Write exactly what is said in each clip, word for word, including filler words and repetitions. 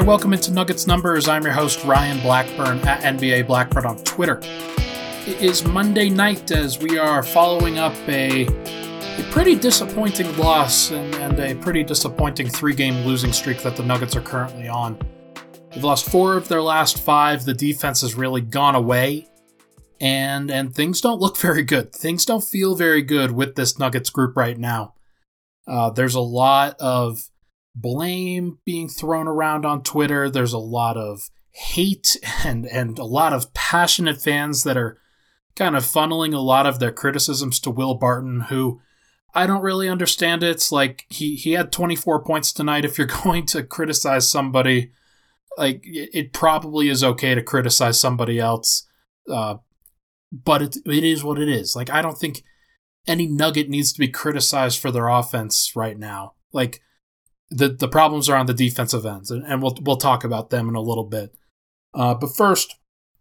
right, welcome into Nuggets Numbers. I'm your host, Ryan Blackburn, at N B A Blackburn on Twitter. It is Monday night as we are following up a, a pretty disappointing loss and, and a pretty disappointing three-game losing streak that the Nuggets are currently on. They've lost four of their last five. The defense has really gone away, and, and things don't look very good. Things don't feel very good with this Nuggets group right now. Uh, there's a lot of blame being thrown around on Twitter. There's a lot of hate and, and a lot of passionate fans that are kind of funneling a lot of their criticisms to Will Barton, who I don't really understand it. It's like he, he had twenty-four points tonight. If you're going to criticize somebody, like it, it probably is okay to criticize somebody else. Uh, but it, it is what it is. Like, I don't think any Nugget needs to be criticized for their offense right now. Like, The the problems are on the defensive ends, and, and we'll we'll talk about them in a little bit. Uh, but first,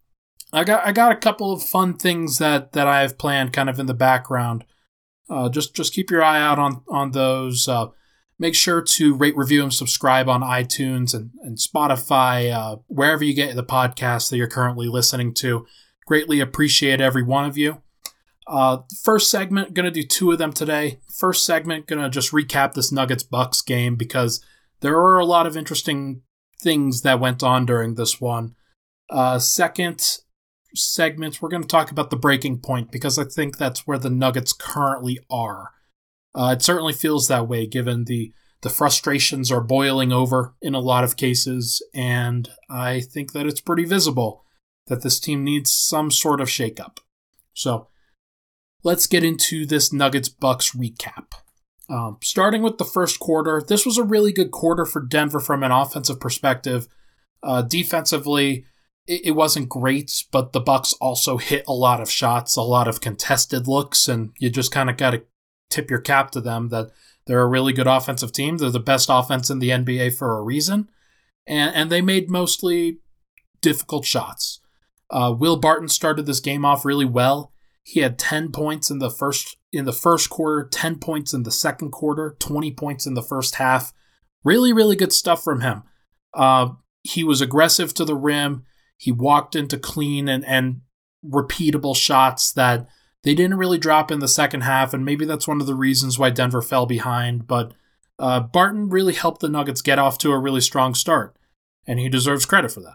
I got I got a couple of fun things that, that I have planned kind of in the background. Uh, just just keep your eye out on on those. Uh, make sure to rate, review, and subscribe on iTunes and, and Spotify, uh, wherever you get the podcast that you're currently listening to. Greatly appreciate every one of you. Uh, first segment, going to do two of them today. First segment, going to just recap this Nuggets-Bucks game because there were a lot of interesting things that went on during this one. Uh, second segment, we're going to talk about the breaking point because I think that's where the Nuggets currently are. Uh, it certainly feels that way given the, the frustrations are boiling over in a lot of cases, and I think that it's pretty visible that this team needs some sort of shakeup. So, let's get into this Nuggets-Bucks recap. Um, starting with the first quarter, this was a really good quarter for Denver from an offensive perspective. Uh, defensively, it, it wasn't great, but the Bucks also hit a lot of shots, a lot of contested looks, and you just kind of got to tip your cap to them that they're a really good offensive team. They're the best offense in the N B A for a reason, and, and they made mostly difficult shots. Uh, Will Barton started this game off really well. He had ten points in the first in the first quarter, ten points in the second quarter, twenty points in the first half. Really, really good stuff from him. Uh, he was aggressive to the rim. He walked into clean and, and repeatable shots that they didn't really drop in the second half, and maybe that's one of the reasons why Denver fell behind. But uh, Barton really helped the Nuggets get off to a really strong start, and he deserves credit for that.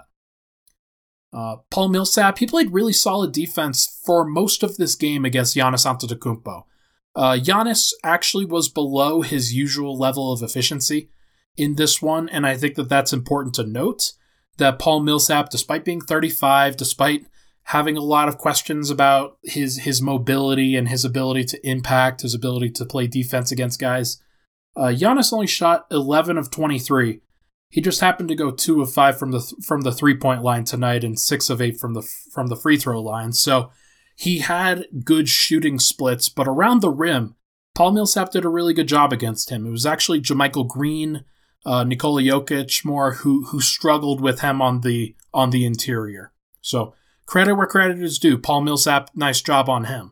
Uh, Paul Millsap, he played really solid defense for most of this game against Giannis Antetokounmpo. Uh, Giannis actually was below his usual level of efficiency in this one, and I think that that's important to note, that Paul Millsap, despite being thirty-five, despite having a lot of questions about his, his mobility and his ability to impact, his ability to play defense against guys, uh, Giannis only shot eleven of twenty-three. He just happened to go two of five from the from the three-point line tonight and six of eight from the from the free throw line. So he had good shooting splits, but around the rim, Paul Millsap did a really good job against him. It was actually JaMychal Green, uh, Nikola Jokic more who who struggled with him on the on the interior. So credit where credit is due. Paul Millsap, nice job on him.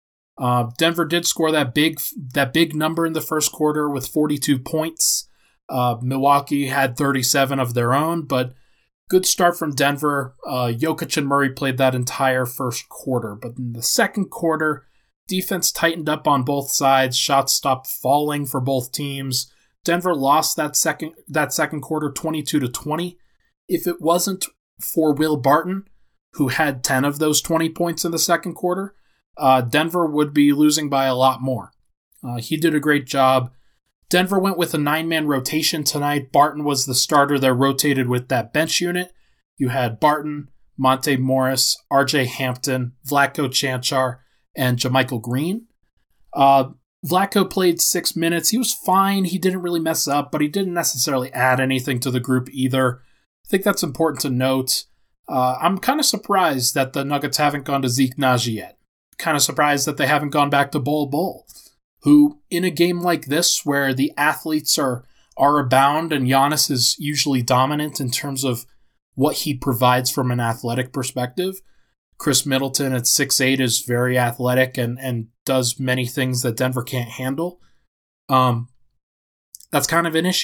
Uh, Denver did score that big that big number in the first quarter with forty-two points. Uh, Milwaukee had thirty-seven of their own, but good start from Denver. Uh, Jokic and Murray played that entire first quarter, but in the second quarter, defense tightened up on both sides. Shots stopped falling for both teams. Denver lost that second that second quarter twenty-two to twenty. If it wasn't for Will Barton, who had ten of those twenty points in the second quarter, uh, Denver would be losing by a lot more. Uh, he did a great job. Denver went with a nine-man rotation tonight. Barton was the starter that rotated with that bench unit. You had Barton, Monte Morris, R J Hampton, Vlatko Cancar, and JaMychal Green. Uh, Vlatko played six minutes. He was fine. He didn't really mess up, but he didn't necessarily add anything to the group either. I think that's important to note. Uh, I'm kind of surprised that the Nuggets haven't gone to Zeke Naji yet. Kind of surprised that they haven't gone back to Bol Bol, who, in a game like this, where the athletes are are abound and Giannis is usually dominant in terms of what he provides from an athletic perspective, Chris Middleton at six eight is very athletic and, and does many things that Denver can't handle. Um, that's kind of an issue.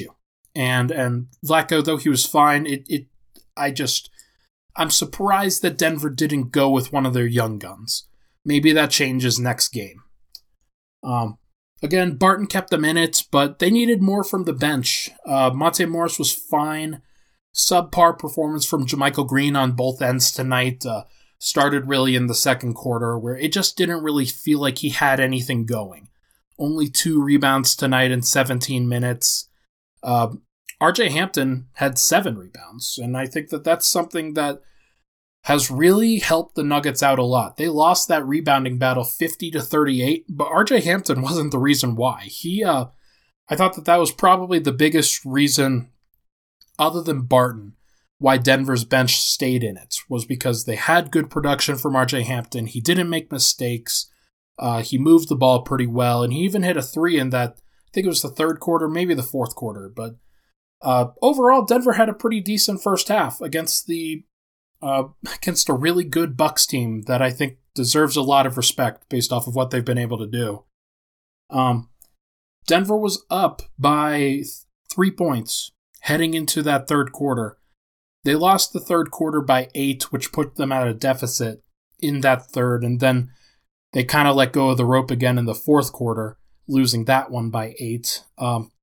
And and Vlatko, though he was fine, it it I just I'm surprised that Denver didn't go with one of their young guns. Maybe that changes next game. Um, again, Barton kept them in it, but they needed more from the bench. Uh, Monte Morris was fine. Subpar performance from JaMychal Green on both ends tonight. Uh, started really in the second quarter, where it just didn't really feel like he had anything going. Only two rebounds tonight in seventeen minutes. Uh, R J Hampton had seven rebounds, and I think that that's something that has really helped the Nuggets out a lot. They lost that rebounding battle fifty to thirty-eight, but R J Hampton wasn't the reason why. He, uh, I thought that that was probably the biggest reason, other than Barton, why Denver's bench stayed in it, was because they had good production from R J Hampton. He didn't make mistakes. Uh, he moved the ball pretty well, and he even hit a three in that, I think it was the third quarter, maybe the fourth quarter. But uh, overall, Denver had a pretty decent first half against the uh, against a really good Bucks team that I think deserves a lot of respect based off of what they've been able to do. Um, Denver was up by three points heading into that third quarter. They lost the third quarter by eight, which put them at a deficit in that third, and then they kind of let go of the rope again in the fourth quarter, losing that one by eight. Um,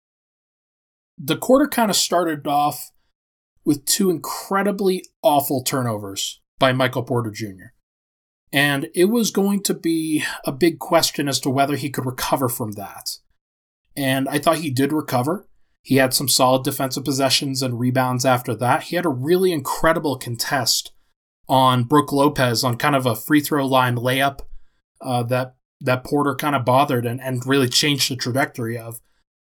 the quarter kind of started off with two incredibly awful turnovers by Michael Porter Junior And it was going to be a big question as to whether he could recover from that. And I thought he did recover. He had some solid defensive possessions and rebounds after that. He had a really incredible contest on Brook Lopez on kind of a free throw line layup uh, that that Porter kind of bothered and, and really changed the trajectory of.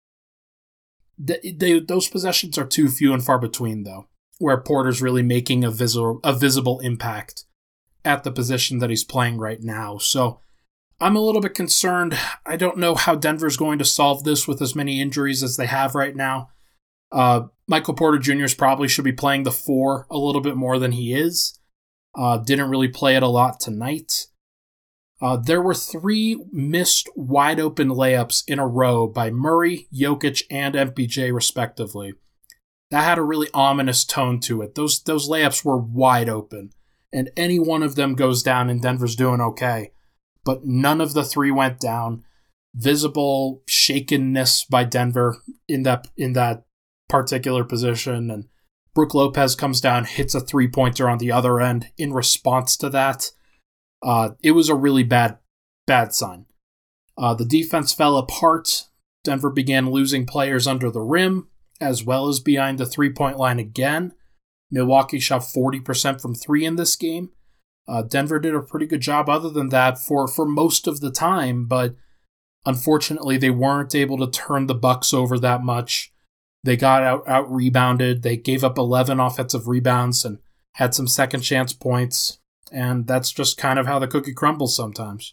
They, they, those possessions are too few and far between, though, where Porter's really making a visible, a visible impact at the position that he's playing right now. So I'm a little bit concerned. I don't know how Denver's going to solve this with as many injuries as they have right now. Uh, Michael Porter Junior probably should be playing the four a little bit more than he is. Uh, didn't really play it a lot tonight. Uh, there were three missed wide-open layups in a row by Murray, Jokic, and M P J, respectively. That had a really ominous tone to it. Those, those layups were wide open, and any one of them goes down and Denver's doing okay. But none of the three went down. Visible shakenness by Denver in that in that particular position. And Brook Lopez comes down, hits a three-pointer on the other end in response to that. Uh, it was a really bad, bad sign. Uh, the defense fell apart. Denver began losing players under the rim, as well as behind the three-point line again. Milwaukee shot forty percent from three in this game. Uh, Denver did a pretty good job other than that for, for most of the time, but unfortunately they weren't able to turn the Bucks over that much. They got out, out rebounded. They gave up eleven offensive rebounds and had some second chance points, and that's just kind of how the cookie crumbles sometimes.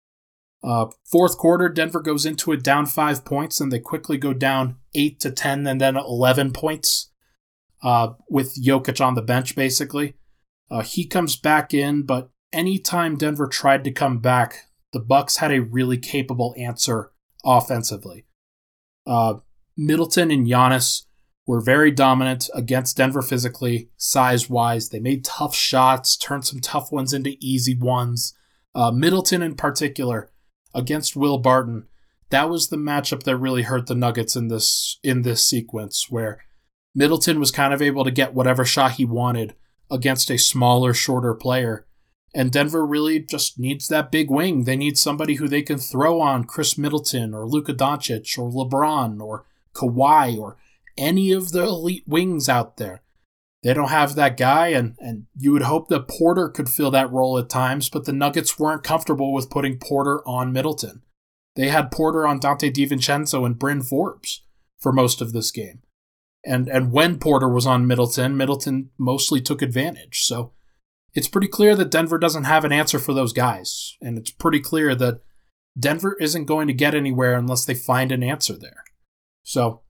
Uh, fourth quarter, Denver goes into it down five points, and they quickly go down eight to ten and then eleven points uh, with Jokic on the bench, basically. Uh, he comes back in, but anytime Denver tried to come back, the Bucks had a really capable answer offensively. Uh, Middleton and Giannis were very dominant against Denver physically, size-wise. They made tough shots, turned some tough ones into easy ones. Uh, Middleton in particular, against Will Barton, that was the matchup that really hurt the Nuggets in this in this sequence, where Middleton was kind of able to get whatever shot he wanted against a smaller, shorter player. And Denver really just needs that big wing. They need somebody who they can throw on Chris Middleton or Luka Doncic or LeBron or Kawhi or any of the elite wings out there. They don't have that guy, and, and you would hope that Porter could fill that role at times, but the Nuggets weren't comfortable with putting Porter on Middleton. They had Porter on Dante DiVincenzo and Bryn Forbes for most of this game. And and when Porter was on Middleton, Middleton mostly took advantage. So it's pretty clear that Denver doesn't have an answer for those guys. And it's pretty clear that Denver isn't going to get anywhere unless they find an answer there. So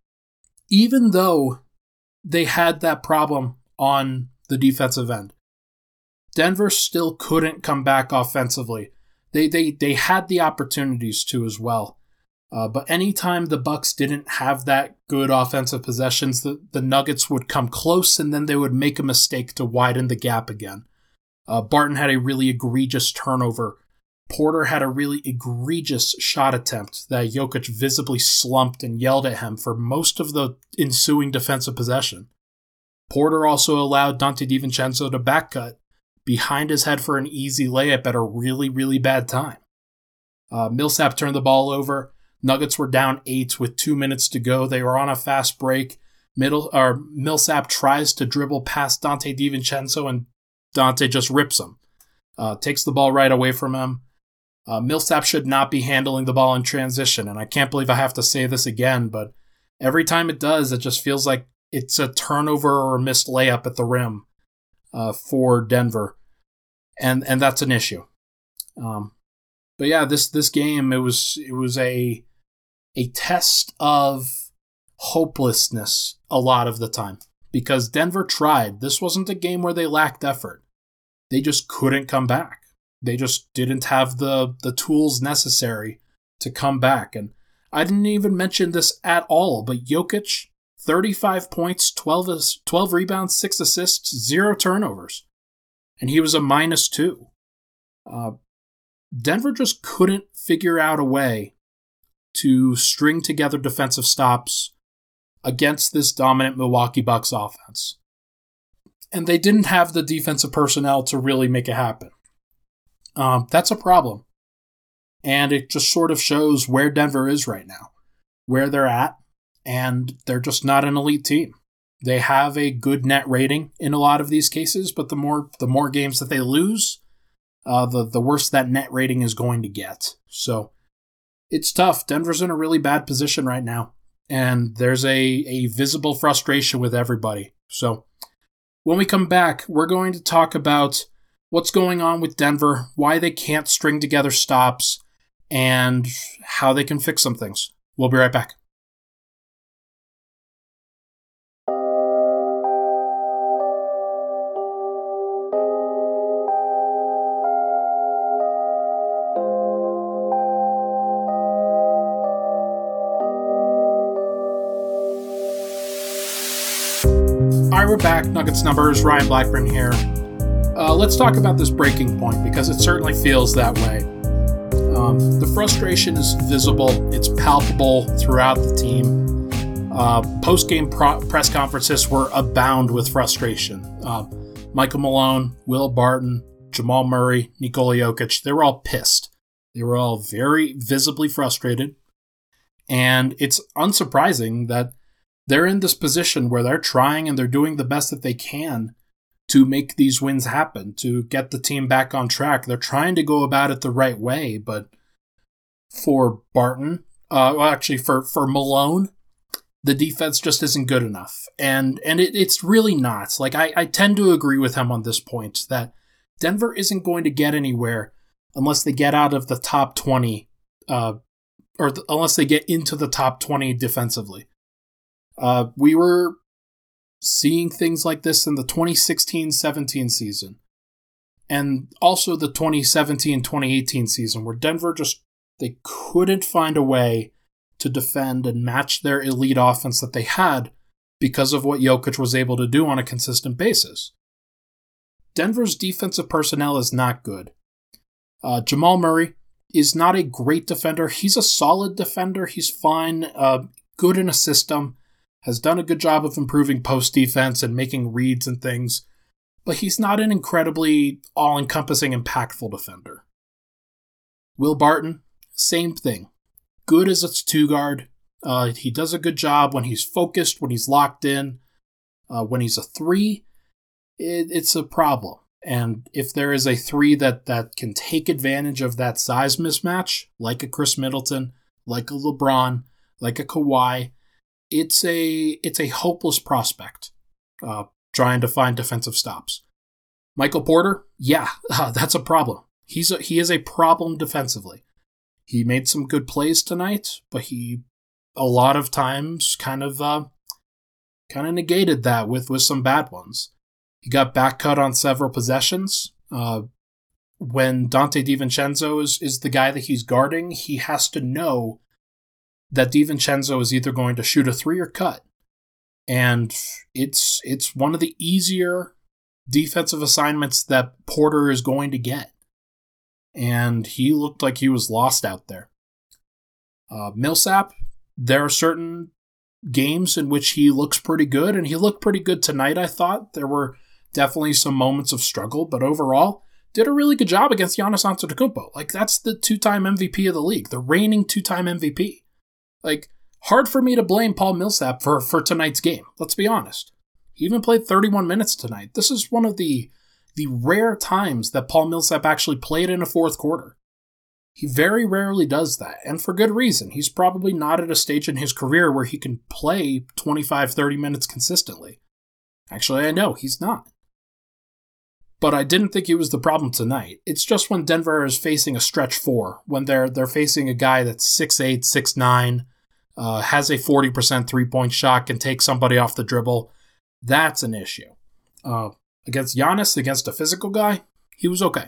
even though they had that problem on the defensive end, Denver still couldn't come back offensively. They they they had the opportunities to as well. Uh, but anytime the Bucks didn't have that good offensive possessions, the, the Nuggets would come close and then they would make a mistake to widen the gap again. Uh, Barton had a really egregious turnover. Porter had a really egregious shot attempt that Jokic visibly slumped and yelled at him for most of the ensuing defensive possession. Porter also allowed Donte DiVincenzo to backcut behind his head for an easy layup at a really, really bad time. Uh, Millsap turned the ball over. Nuggets were down eight with two minutes to go. They were on a fast break. Middle or Millsap tries to dribble past Donte DiVincenzo, and Donte just rips him. Uh, takes the ball right away from him. Uh, Millsap should not be handling the ball in transition, and I can't believe I have to say this again, but every time it does, it just feels like it's a turnover or a missed layup at the rim uh, for Denver, and and that's an issue. Um, but yeah, this this game it was it was a a test of hopelessness a lot of the time because Denver tried. This wasn't a game where they lacked effort. They just couldn't come back. They just didn't have the, the tools necessary to come back. And I didn't even mention this at all, but Jokic, thirty-five points, twelve, twelve rebounds, six assists, zero turnovers. And he was a minus two. Uh, Denver just couldn't figure out a way to string together defensive stops against this dominant Milwaukee Bucks offense. And they didn't have the defensive personnel to really make it happen. Um, that's a problem. And it just sort of shows where Denver is right now, where they're at, and they're just not an elite team. They have a good net rating in a lot of these cases, but the more the more games that they lose, uh, the, the worse that net rating is going to get. So it's tough. Denver's in a really bad position right now, and there's a, a visible frustration with everybody. So when we come back, we're going to talk about what's going on with Denver, why they can't string together stops, and how they can fix some things. We'll be right back. All right, we're back. Nuggets numbers, Ryan Blackburn here. Uh, let's talk about this breaking point because it certainly feels that way. Um, the frustration is visible. It's palpable throughout the team. Uh, post-game pro- press conferences were abound with frustration. Uh, Michael Malone, Will Barton, Jamal Murray, Nikola Jokic, they were all pissed. They were all very visibly frustrated. And it's unsurprising that they're in this position where they're trying and they're doing the best that they can to make these wins happen, to get the team back on track. They're trying to go about it the right way, but for Barton, uh, well, actually for, for Malone, the defense just isn't good enough. And and it, it's really not. Like, I, I tend to agree with him on this point, that Denver isn't going to get anywhere unless they get out of the top twenty, uh, or th- unless they get into the top twenty defensively. Uh, we were seeing things like this in the twenty sixteen seventeen season, and also the twenty seventeen twenty eighteen season, where Denver just, they couldn't find a way to defend and match their elite offense that they had because of what Jokic was able to do on a consistent basis. Denver's defensive personnel is not good. Uh, Jamal Murray is not a great defender. He's a solid defender. He's fine, uh, good in a system, has done a good job of improving post defense and making reads and things, but he's not an incredibly all-encompassing, impactful defender. Will Barton, same thing. Good as a two-guard. Uh, he does a good job when he's focused, when he's locked in. Uh, when he's a three, it, it's a problem. And if there is a three that, that can take advantage of that size mismatch, like a Chris Middleton, like a LeBron, like a Kawhi, it's a it's a hopeless prospect uh, trying to find defensive stops. Michael Porter, yeah, uh, that's a problem. He's a, he is a problem defensively. He made some good plays tonight, but he a lot of times kind of uh, kind of negated that with, with some bad ones. He got back cut on several possessions. Uh, when Donte DiVincenzo is, is the guy that he's guarding, he has to know that DiVincenzo is either going to shoot a three or cut. And it's it's one of the easier defensive assignments that Porter is going to get. And he looked like he was lost out there. Uh, Millsap, there are certain games in which he looks pretty good, and he looked pretty good tonight, I thought. There were definitely some moments of struggle, but overall, did a really good job against Giannis Antetokounmpo. Like, that's the two-time M V P of the league, the reigning two-time M V P. Like, hard for me to blame Paul Millsap for, for tonight's game, let's be honest. He even played thirty-one minutes tonight. This is one of the, the rare times that Paul Millsap actually played in a fourth quarter. He very rarely does that, and for good reason. He's probably not at a stage in his career where he can play twenty-five, thirty minutes consistently. Actually, I know, he's not. But I didn't think he was the problem tonight. It's just when Denver is facing a stretch four, when they're they're facing a guy that's six eight, six nine, uh, has a forty percent three-point shot, can take somebody off the dribble, that's an issue. Uh, against Giannis, against a physical guy, he was okay.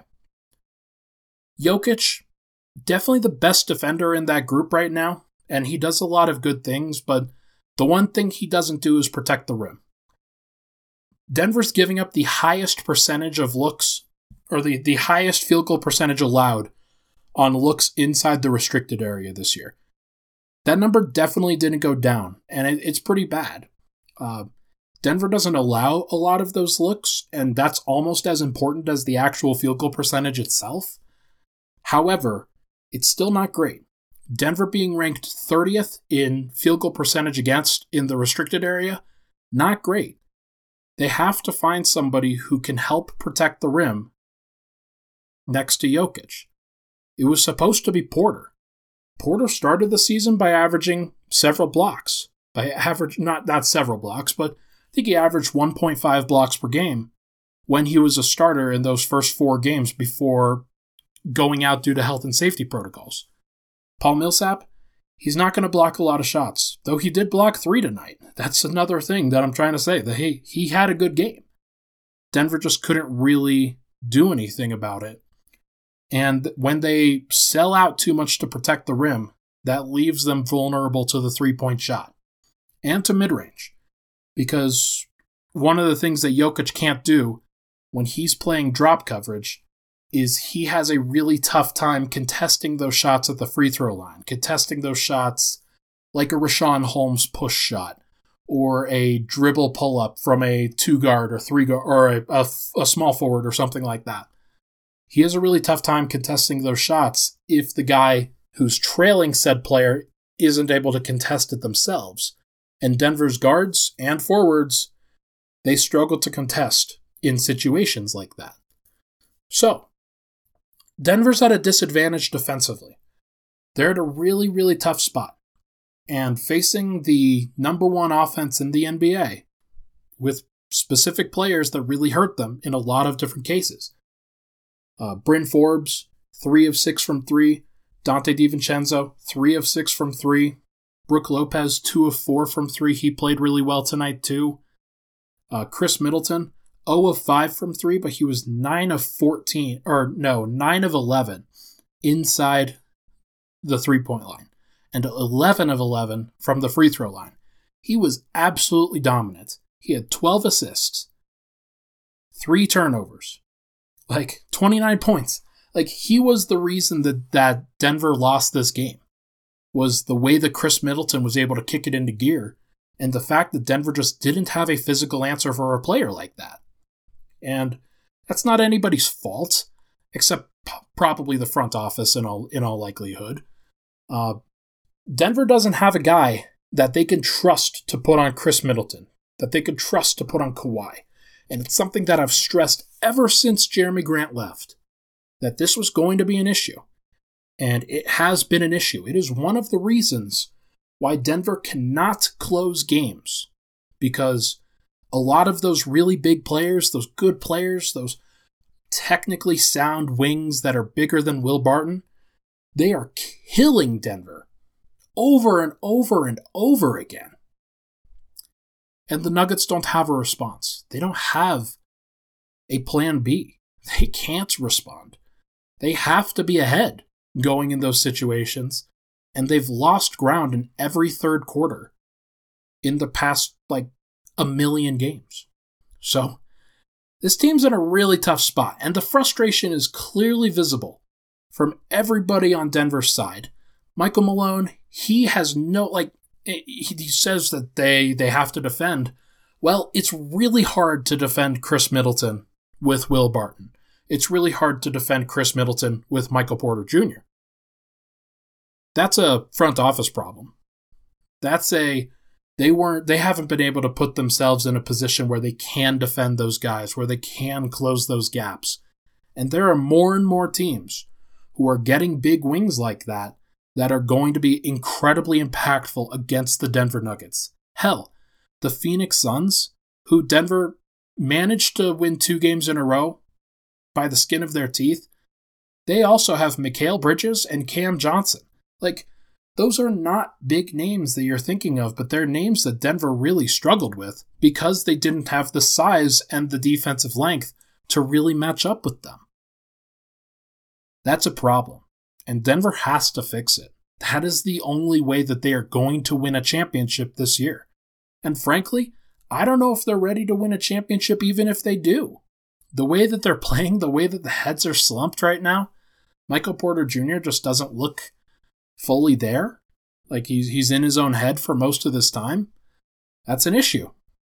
Jokic, definitely the best defender in that group right now, and he does a lot of good things, but the one thing he doesn't do is protect the rim. Denver's giving up the highest percentage of looks, or the, the highest field goal percentage allowed on looks inside the restricted area this year. That number definitely didn't go down, and it, it's pretty bad. Uh, Denver doesn't allow a lot of those looks, and that's almost as important as the actual field goal percentage itself. However, it's still not great. Denver being ranked thirtieth in field goal percentage against in the restricted area, not great. They have to find somebody who can help protect the rim next to Jokic. It was supposed to be Porter. Porter started the season by averaging several blocks. By average, not, not several blocks, but I think he averaged one point five blocks per game when he was a starter in those first four games before going out due to health and safety protocols. Paul Millsap, he's not going to block a lot of shots, though he did block three tonight. That's another thing that I'm trying to say, that he, he had a good game. Denver just couldn't really do anything about it. And when they sell out too much to protect the rim, that leaves them vulnerable to the three-point shot and to mid-range. Because one of the things that Jokic can't do when he's playing drop coverage is he has a really tough time contesting those shots at the free throw line, contesting those shots like a Richaun Holmes push shot or a dribble pull-up from a two-guard or three-guard or a, a, a small forward or something like that. He has a really tough time contesting those shots if the guy who's trailing said player isn't able to contest it themselves. And Denver's guards and forwards, they struggle to contest in situations like that. So, Denver's at a disadvantage defensively. They're at a really, really tough spot. And facing the number one offense in the N B A with specific players that really hurt them in a lot of different cases. Uh, Bryn Forbes, three of six from three. Dante DiVincenzo, three of six from three. Brook Lopez, two of four from three. He played really well tonight too. Uh, Chris Middleton, zero of five from three, but he was nine of fourteen, or no, nine of eleven inside the three-point line, and eleven of eleven from the free throw line. He was absolutely dominant. He had twelve assists, three turnovers, like twenty-nine points. Like, he was the reason that, that Denver lost this game, was the way that Chris Middleton was able to kick it into gear, and the fact that Denver just didn't have a physical answer for a player like that. And that's not anybody's fault, except p- probably the front office in all in all likelihood. Uh, Denver doesn't have a guy that they can trust to put on Chris Middleton, that they can trust to put on Kawhi. And it's something that I've stressed ever since Jeremy Grant left, that this was going to be an issue. And it has been an issue. It is one of the reasons why Denver cannot close games, because a lot of those really big players, those good players, those technically sound wings that are bigger than Will Barton, they are killing Denver over and over and over again. And the Nuggets don't have a response. They don't have a plan B. They can't respond. They have to be ahead going in those situations. and they've lost ground in every third quarter in the past, like, a million games. So, this team's in a really tough spot, and the frustration is clearly visible from everybody on Denver's side. Michael Malone, he has no, like, he says that they, they have to defend. Well, it's really hard to defend Chris Middleton with Will Barton. It's really hard to defend Chris Middleton with Michael Porter Junior That's a front office problem. That's a, they weren't, they haven't been able to put themselves in a position where they can defend those guys, where they can close those gaps. And there are more and more teams who are getting big wings like that that are going to be incredibly impactful against the Denver Nuggets. Hell, the Phoenix Suns, who Denver managed to win two games in a row by the skin of their teeth, they also have Mikal Bridges and Cam Johnson. Like, those are not big names that you're thinking of, but they're names that Denver really struggled with because they didn't have the size and the defensive length to really match up with them. That's a problem, and Denver has to fix it. That is the only way that they are going to win a championship this year. And frankly, I don't know if they're ready to win a championship even if they do. The way that they're playing, the way that the heads are slumped right now, Michael Porter Junior just doesn't look fully there. Like he's, he's in his own head for most of this time. That's an issue.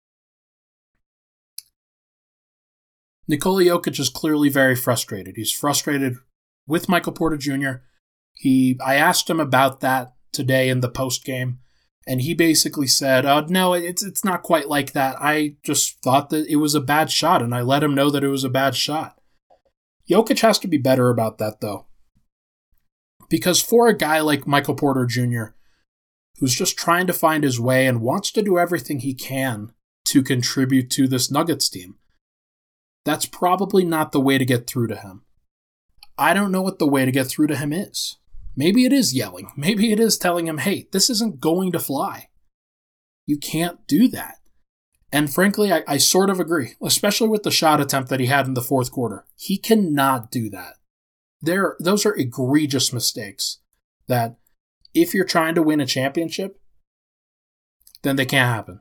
Nikola Jokic is clearly very frustrated. He's frustrated with Michael Porter Junior He, I asked him about that today in the post game, and he basically said, uh, no, it's it's not quite like that. I just thought that it was a bad shot, and I let him know that it was a bad shot. Jokic has to be better about that, though. Because for a guy like Michael Porter Junior, who's just trying to find his way and wants to do everything he can to contribute to this Nuggets team, that's probably not the way to get through to him. I don't know what the way to get through to him is. Maybe it is yelling. Maybe it is telling him, hey, this isn't going to fly. You can't do that. And frankly, I, I sort of agree, especially with the shot attempt that he had in the fourth quarter. He cannot do that. There, those are egregious mistakes that if you're trying to win a championship, then they can't happen.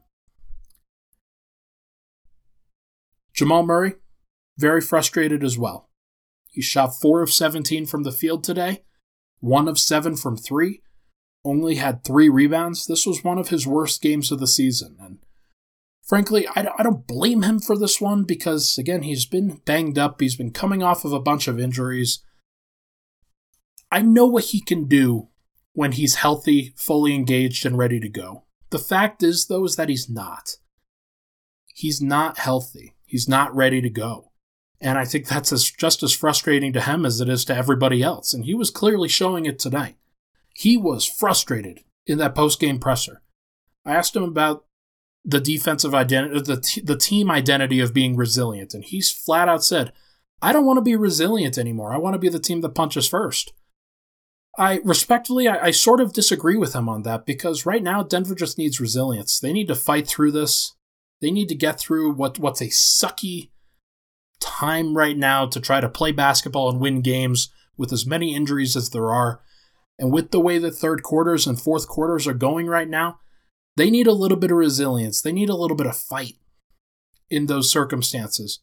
Jamal Murray, very frustrated as well. He shot four of seventeen from the field today, one of seven from three, only had three rebounds. This was one of his worst games of the season. And frankly, I don't blame him for this one because, again, he's been banged up. He's been coming off of a bunch of injuries. I know what he can do when he's healthy, fully engaged, and ready to go. The fact is, though, is that he's not. He's not healthy. He's not ready to go. And I think that's as, just as frustrating to him as it is to everybody else. And he was clearly showing it tonight. He was frustrated in that post-game presser. I asked him about the defensive identity, the, t- the team identity of being resilient. And he's flat out said, I don't want to be resilient anymore. I want to be the team that punches first. I respectfully, I, I sort of disagree with him on that because right now Denver just needs resilience. They need to fight through this. They need to get through what what's a sucky time right now to try to play basketball and win games with as many injuries as there are. And with the way the third quarters and fourth quarters are going right now, they need a little bit of resilience. They need a little bit of fight in those circumstances.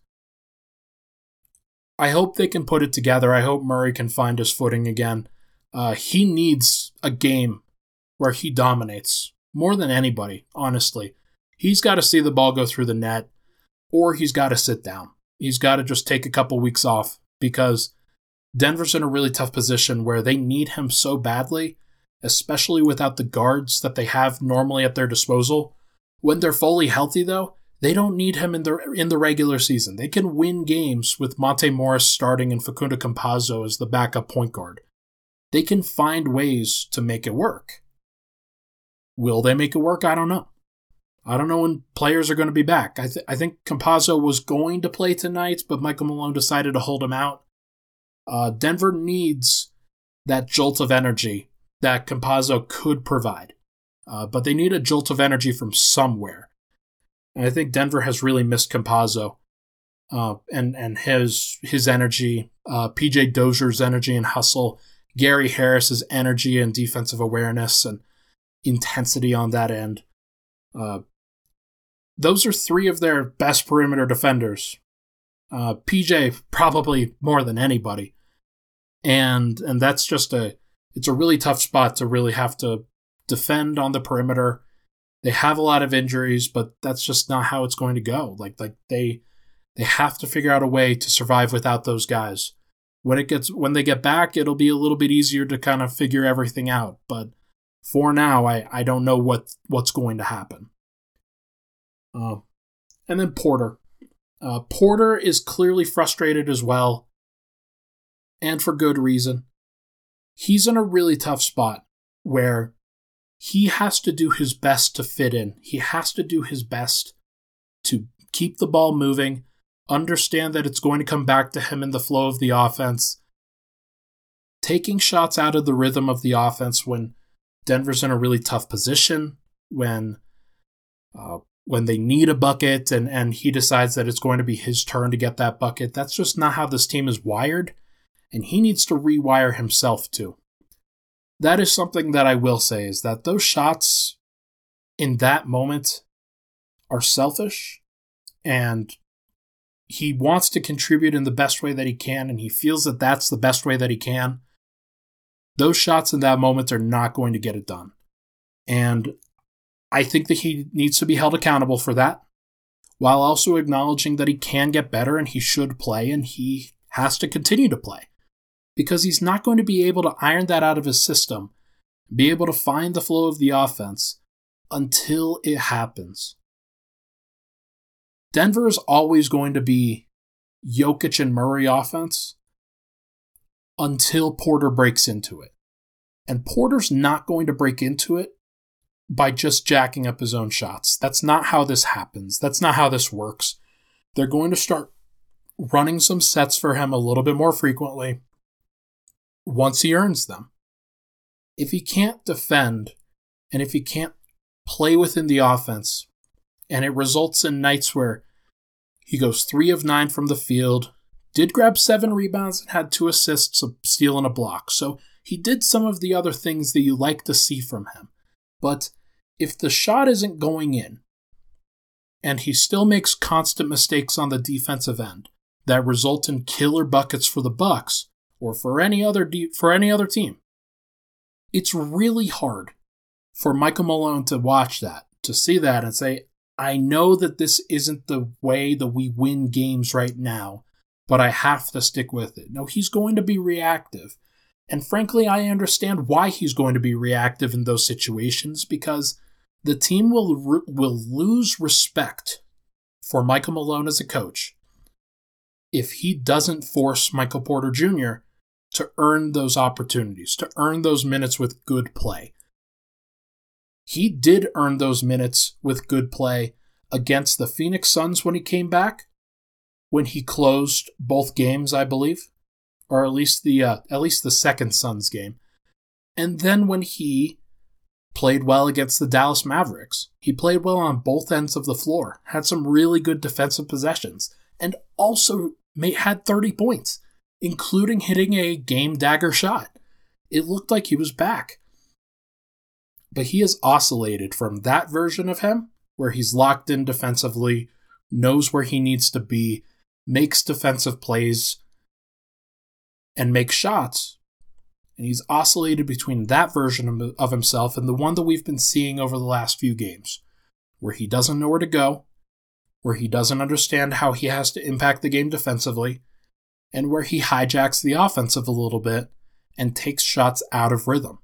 I hope they can put it together. I hope Murray can find his footing again. Uh, he needs a game where he dominates more than anybody, honestly. He's got to see the ball go through the net, or he's got to sit down. He's got to just take a couple weeks off because Denver's in a really tough position where they need him so badly, especially without the guards that they have normally at their disposal. When they're fully healthy, though, they don't need him in the in the regular season. They can win games with Monte Morris starting and Facundo Campazzo as the backup point guard. They can find ways to make it work. Will they make it work? I don't know. I don't know when players are going to be back. I, th- I think Campazzo was going to play tonight, but Michael Malone decided to hold him out. Uh, Denver needs that jolt of energy that Campazzo could provide. Uh, but they need a jolt of energy from somewhere. And I think Denver has really missed Campazzo uh, and, and his, his energy, uh, P J Dozier's energy and hustle. Gary Harris's energy and defensive awareness and intensity on that end. Uh, those are three of their best perimeter defenders. Uh, P J probably more than anybody. And and that's just a it's a really tough spot to really have to defend on the perimeter. They have a lot of injuries, but that's just not how it's going to go. Like like they they have to figure out a way to survive without those guys. When it gets when they get back, it'll be a little bit easier to kind of figure everything out. But for now, I, I don't know what, what's going to happen. Uh, and then Porter. Uh, Porter is clearly frustrated as well, and for good reason. He's in a really tough spot where he has to do his best to fit in. He has to do his best to keep the ball moving, understand that it's going to come back to him in the flow of the offense, taking shots out of the rhythm of the offense when Denver's in a really tough position, when uh, when they need a bucket and, and he decides that it's going to be his turn to get that bucket. That's just not how this team is wired, and he needs to rewire himself too. That is something that I will say, is that those shots in that moment are selfish, and he wants to contribute in the best way that he can, and he feels that that's the best way that he can. Those shots in that moment are not going to get it done. And I think that he needs to be held accountable for that, while also acknowledging that he can get better and he should play and he has to continue to play. Because he's not going to be able to iron that out of his system, be able to find the flow of the offense until it happens. Denver is always going to be Jokic and Murray offense until Porter breaks into it. And Porter's not going to break into it by just jacking up his own shots. That's not how this happens. That's not how this works. They're going to start running some sets for him a little bit more frequently once he earns them. If he can't defend and if he can't play within the offense, and it results in nights where he goes three of nine from the field, did grab seven rebounds and had two assists, a steal and a block. So he did some of the other things that you like to see from him. But if the shot isn't going in, and he still makes constant mistakes on the defensive end that result in killer buckets for the Bucks or for any other de- for any other team, it's really hard for Michael Malone to watch that, to see that and say, I know that this isn't the way that we win games right now, but I have to stick with it. No, he's going to be reactive. And frankly, I understand why he's going to be reactive in those situations, because the team will re- will lose respect for Michael Malone as a coach if he doesn't force Michael Porter Junior to earn those opportunities, to earn those minutes with good play. He did earn those minutes with good play against the Phoenix Suns when he came back, when he closed both games, I believe, or at least the uh, at least the second Suns game. And then when he played well against the Dallas Mavericks, he played well on both ends of the floor, had some really good defensive possessions, and also made, had thirty points, including hitting a game dagger shot. It looked like he was back. But he has oscillated from that version of him, where he's locked in defensively, knows where he needs to be, makes defensive plays, and makes shots. And he's oscillated between that version of himself and the one that we've been seeing over the last few games, where he doesn't know where to go, where he doesn't understand how he has to impact the game defensively, and where he hijacks the offensive a little bit and takes shots out of rhythm.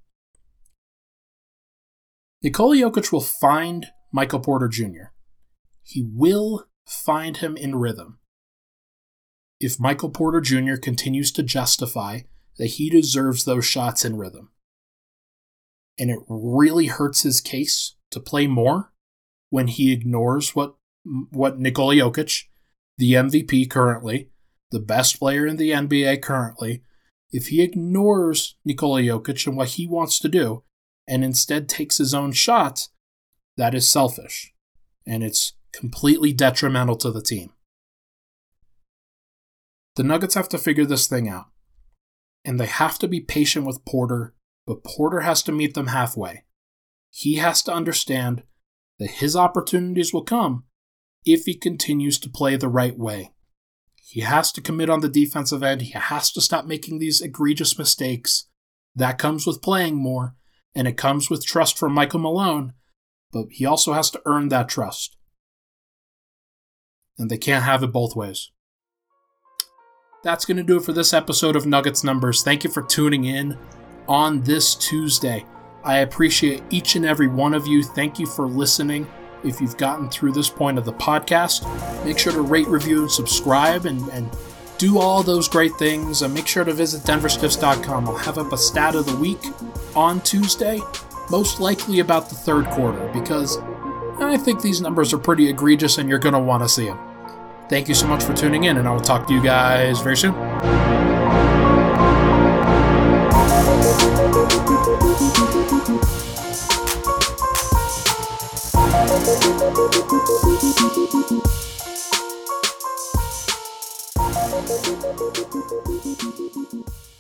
Nikola Jokic will find Michael Porter Junior He will find him in rhythm if Michael Porter Junior continues to justify that he deserves those shots in rhythm. And it really hurts his case to play more when he ignores what, what Nikola Jokic, the M V P currently, the best player in the N B A currently, if he ignores Nikola Jokic and what he wants to do, and instead takes his own shots, that is selfish. And it's completely detrimental to the team. The Nuggets have to figure this thing out. and they have to be patient with Porter, but Porter has to meet them halfway. He has to understand that his opportunities will come if he continues to play the right way. He has to commit on the defensive end. He has to stop making these egregious mistakes. That comes with playing more, and it comes with trust from Michael Malone, but he also has to earn that trust. And they can't have it both ways. That's going to do it for this episode of Nuggets Numbers. Thank you for tuning in on this Tuesday. I appreciate each and every one of you. Thank you for listening. If you've gotten through this point of the podcast, make sure to rate, review, and subscribe, and, and do all those great things. And make sure to visit denver stiffs dot com. I'll have up a stat of the week on Tuesday, most likely about the third quarter, because I think these numbers are pretty egregious and you're going to want to see them. Thank you so much for tuning in, and I will talk to you guys very soon. Thank you.